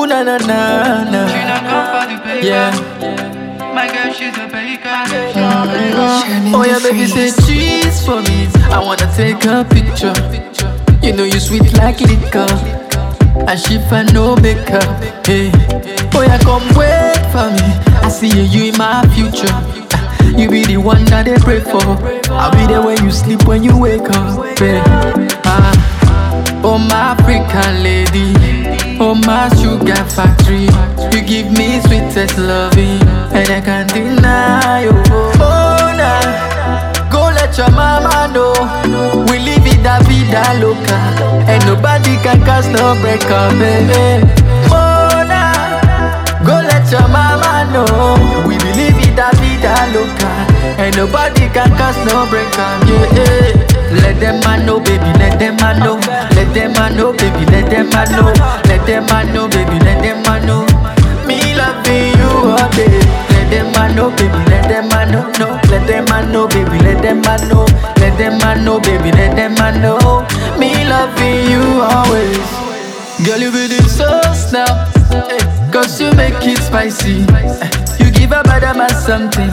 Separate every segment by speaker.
Speaker 1: na na na na.
Speaker 2: She not come for the paper.
Speaker 1: Yeah.
Speaker 2: My girl, she's a baker.
Speaker 1: Oh yeah, baby, say cheese for me. I wanna take a picture. You know you sweet like liquor, and she find no makeup. Hey, oh yeah, come wait for me. I see you in my future. You be the one that they pray for. I'll be there when you sleep, when you wake up. Hey. Oh my African lady, oh my sugar factory. You give me sweetest loving, and I can't deny you. Oh nah, go let your mama know. We live in the vida loca, and nobody can cause no break up, baby. Oh nah, go let your mama know. We believe in the vida loca, and nobody can cause no break up, yeah. Let them man know, baby, let them man know. Let them man know, baby, let them man know. Let them man know, baby, let them man know. Me loving you all day. Let them man know, baby, let them man know. No, let them man know, baby, let them man know. Let them man know, baby, let them man know. Me loving you always. Girl, you be the sauce now, cause you make it spicy. You give a bad man something,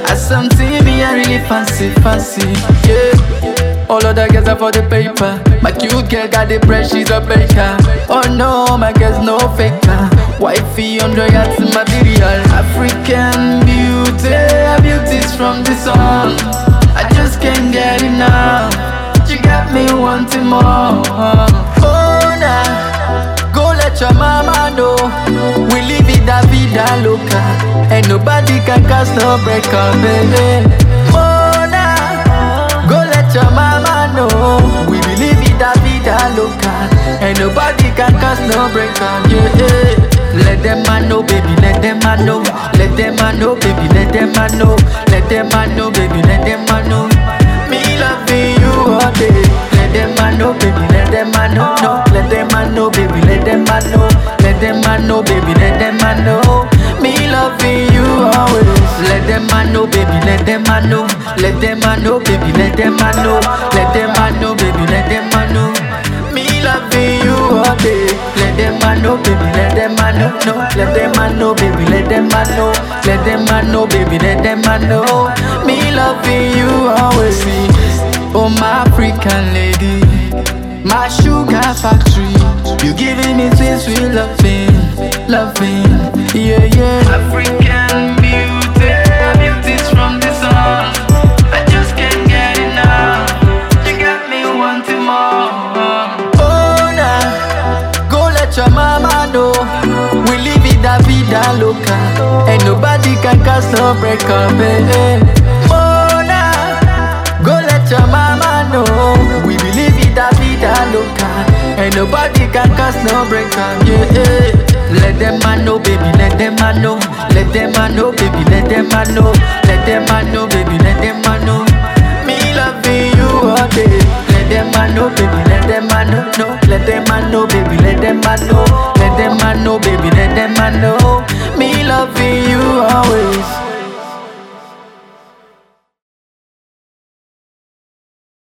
Speaker 1: me I really fancy, yeah. All of the girls are for the paper. My cute girl got the bread, she's a baker. Oh no, my girl's no faker. Wifey 100 yards material. African beauty, beauty's from the sun. I just can't get enough. You got me wanting more. Oh nah, go let your mama know. We live in the vida loca, and nobody can cause no break up, baby. Oh nah, go let your mama know. We believe in the vida loca, and nobody can cause no break up, yeah. Let them man know, baby, let them man know. Let them man know, baby, let them man know. Let them man know, baby, let them man know. Me loving you all day. Let them man know, baby, let them man know. No, let them man know, baby, let them man know. Let them man know, baby, let them man know. Me loving you always. Let them man know, baby, let them man know. Let them man know, baby, let them man know. Let them man know, baby, let them man know. Me loving you all day. Let them man know, baby, let them man know. No, let them man know, baby, let them man know. Let them man know, baby, let them man know. Me loving you always. See, oh my African lady, my sugar factory. You giving me sweet, sweet loving, yeah, yeah.
Speaker 2: African beauty, beauty's from the sun. I just can't get enough. You got me wanting more.
Speaker 1: Oh nah, go let your mama know. We live in the vida loca, and nobody can cause no break up, baby. Oh nah, go let your mama know. We believe in the vida loca, and nobody can cause no break up, yeah. Let them man know, baby, let them man know. Let them man know, baby, let them man know. Let them man know, baby, let them man know. Me loving you all day. Let them man know, baby, let them man know. No, let them man know, baby, let them man know. Let them man know, baby, let them man know.